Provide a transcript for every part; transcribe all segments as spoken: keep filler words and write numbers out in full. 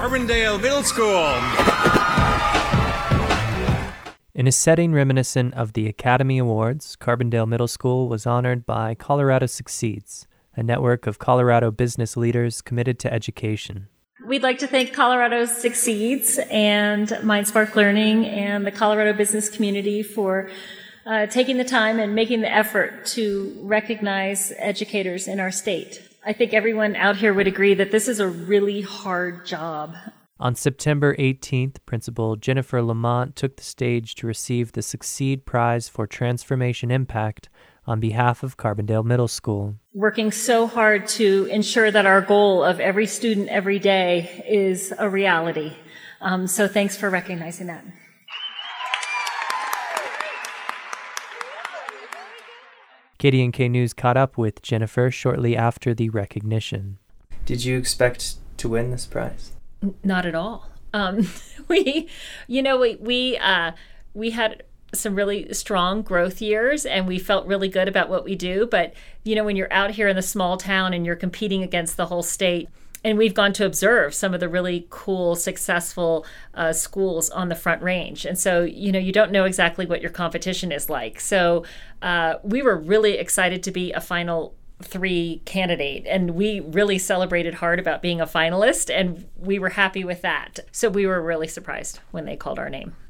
Carbondale Middle School. In a setting reminiscent of the Academy Awards, Carbondale Middle School was honored by Colorado Succeeds, a network of Colorado business leaders committed to education. We'd like to thank Colorado Succeeds and MindSpark Learning and the Colorado business community for uh, taking the time and making the effort to recognize educators in our state. I think everyone out here would agree that this is a really hard job. On September eighteenth, Principal Jennifer Lamont took the stage to receive the Succeed Prize for Transformation Impact on behalf of Carbondale Middle School. Working so hard to ensure that our goal of every student every day is a reality. Um, so thanks for recognizing that. K D N K News caught up with Jennifer shortly after the recognition. Did you expect to win this prize? Not at all. Um, we, you know, we we uh, we had some really strong growth years, and we felt really good about what we do. But you know, when you're out here in the small town and you're competing against the whole state, and we've gone to observe some of the really cool, successful uh, schools on the Front Range, and so you know, you don't know exactly what your competition is like. So uh, we were really excited to be a final three candidate, and we really celebrated hard about being a finalist, and we were happy with that. So we were really surprised when they called our name.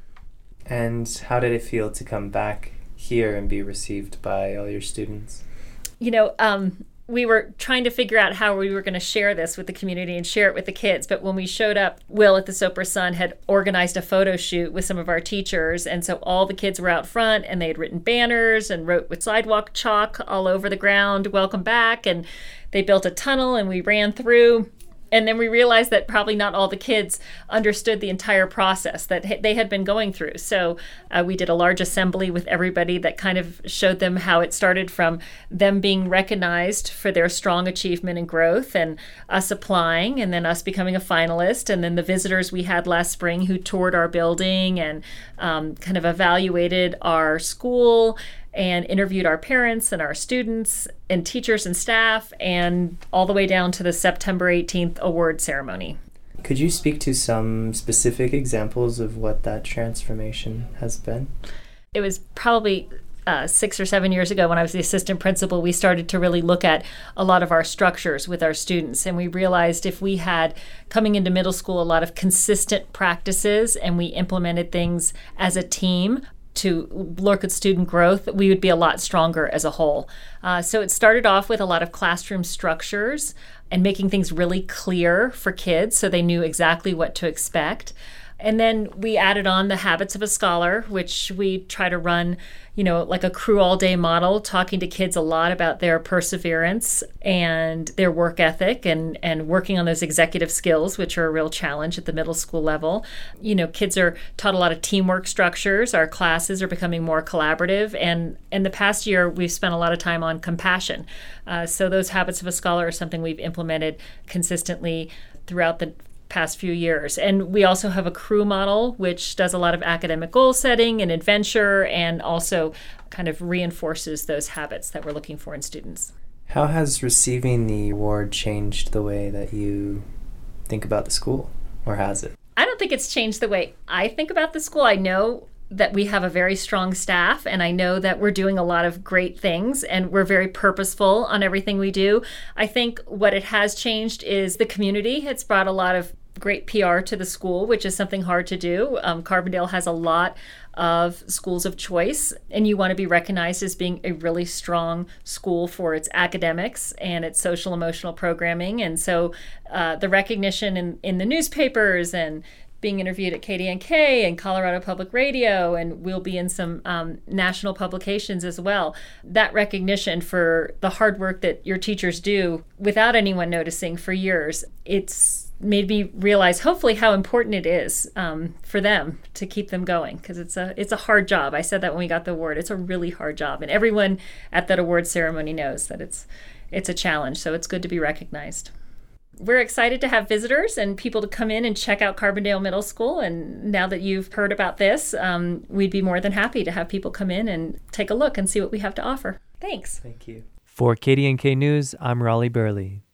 And how did it feel to come back here and be received by all your students? You know, um, we were trying to figure out how we were going to share this with the community and share it with the kids. But when we showed up, Will at the Soper Sun had organized a photo shoot with some of our teachers. And so all the kids were out front, and they had written banners and wrote with sidewalk chalk all over the ground, "Welcome back." And they built a tunnel, and we ran through. And then we realized that probably not all the kids understood the entire process that they had been going through. So uh, we did a large assembly with everybody that kind of showed them how it started from them being recognized for their strong achievement and growth, and us applying, and then us becoming a finalist, and then the visitors we had last spring who toured our building and um, kind of evaluated our school and interviewed our parents and our students and teachers and staff, and all the way down to the September eighteenth award ceremony. Could you speak to some specific examples of what that transformation has been? It was probably uh, six or seven years ago when I was the assistant principal, we started to really look at a lot of our structures with our students. And we realized if we had, coming into middle school, a lot of consistent practices, and we implemented things as a team to look at student growth, we would be a lot stronger as a whole. Uh, so it started off with a lot of classroom structures and making things really clear for kids so they knew exactly what to expect. And then we added on the Habits of a Scholar, which we try to run, you know, like a crew all day model, talking to kids a lot about their perseverance and their work ethic, and, and working on those executive skills, which are a real challenge at the middle school level. You know, kids are taught a lot of teamwork structures. Our classes are becoming more collaborative. And in the past year, we've spent a lot of time on compassion. Uh, so those Habits of a Scholar are something we've implemented consistently throughout the past few years. And we also have a crew model, which does a lot of academic goal setting and adventure, and also kind of reinforces those habits that we're looking for in students. How has receiving the award changed the way that you think about the school, or has it? I don't think it's changed the way I think about the school. I know that we have a very strong staff, and I know that we're doing a lot of great things, and we're very purposeful on everything we do. I think what it has changed is the community. It's brought a lot of great P R to the school, which is something hard to do. Um, Carbondale has a lot of schools of choice, and you want to be recognized as being a really strong school for its academics and its social emotional programming. And so uh, the recognition in, in the newspapers, and being interviewed at K D N K and Colorado Public Radio, and we'll be in some um, national publications as well. That recognition for the hard work that your teachers do without anyone noticing for years, it's made me realize hopefully how important it is um, for them to keep them going, because it's a it's a hard job. I said that when we got the award. It's a really hard job, and everyone at that award ceremony knows that it's it's a challenge. So it's good to be recognized. We're excited to have visitors and people to come in and check out Carbondale Middle School. And now that you've heard about this, um, we'd be more than happy to have people come in and take a look and see what we have to offer. Thanks. Thank you. For K D N K News, I'm Raleigh Burley.